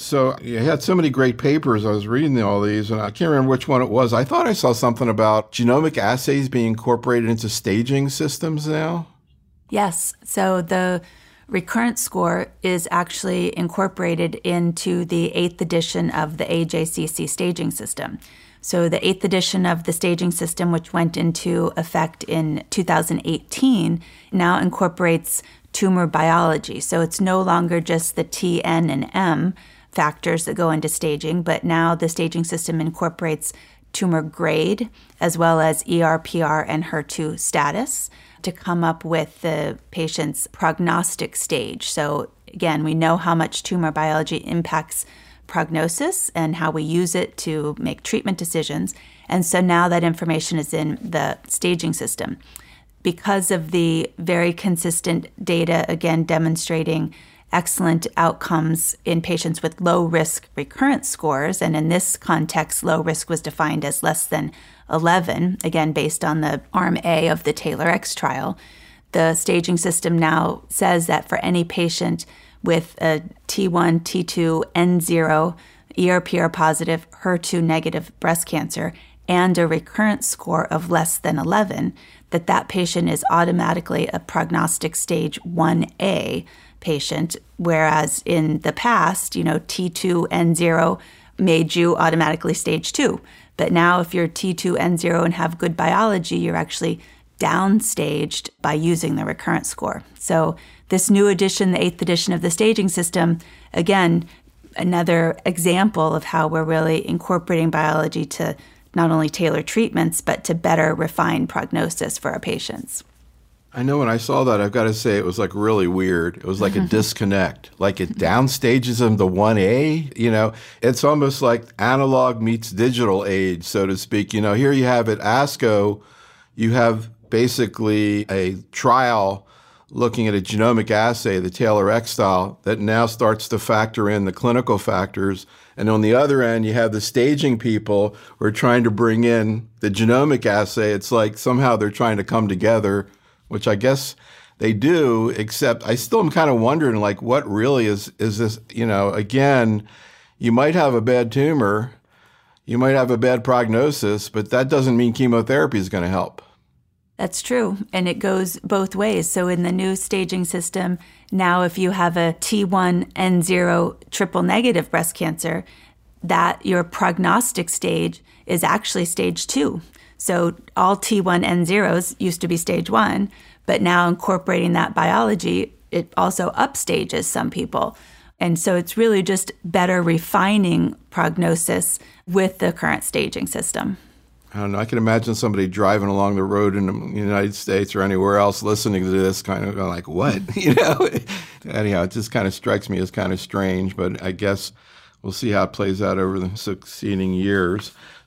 So you had so many great papers. I was reading all these, and I can't remember which one it was. I thought I saw something about genomic assays being incorporated into staging systems now. Yes. So the recurrence score is actually incorporated into the 8th edition of the AJCC staging system. So the 8th edition of the staging system, which went into effect in 2018, now incorporates tumor biology. So it's no longer just the T, N, and M factors that go into staging, but now the staging system incorporates tumor grade as well as ER/PR and HER2 status to come up with the patient's prognostic stage. So again, we know how much tumor biology impacts prognosis and how we use it to make treatment decisions. And so now that information is in the staging system. Because of the very consistent data, again, demonstrating excellent outcomes in patients with low-risk recurrence scores, and in this context, low risk was defined as less than 11, again, based on the Arm A of the TAILORx trial. The staging system now says that for any patient with a T1, T2, N0, ER/PR positive, HER2 negative breast cancer, and a recurrence score of less than 11, that patient is automatically a prognostic stage 1A patient, whereas in the past, T2, N0 made you automatically stage 2. But now if you're T2, N0 and have good biology, you're actually downstaged by using the recurrence score. So this new edition, the 8th edition of the staging system, again, another example of how we're really incorporating biology to not only tailor treatments, but to better refine prognosis for our patients. I know when I saw that, I've got to say it was like really weird. It was like a disconnect, like it downstages them to 1A, It's almost like analog meets digital age, so to speak. Here you have at ASCO, you have basically a trial looking at a genomic assay, the TAILORx style, that now starts to factor in the clinical factors. And on the other end, you have the staging people who are trying to bring in the genomic assay. It's like somehow they're trying to come together, which I guess they do, except I still am kind of wondering, like, what really is this? Again, you might have a bad tumor, you might have a bad prognosis, but that doesn't mean chemotherapy is going to help. That's true. And it goes both ways. So in the new staging system, now if you have a T1, N0 triple negative breast cancer, that your prognostic stage is actually stage 2. So all T1, N0s used to be stage 1, but now incorporating that biology, it also upstages some people. And so it's really just better refining prognosis with the current staging system. I don't know. I can imagine somebody driving along the road in the United States or anywhere else listening to this kind of going like, what? Anyhow, it just kind of strikes me as kind of strange, but I guess we'll see how it plays out over the succeeding years.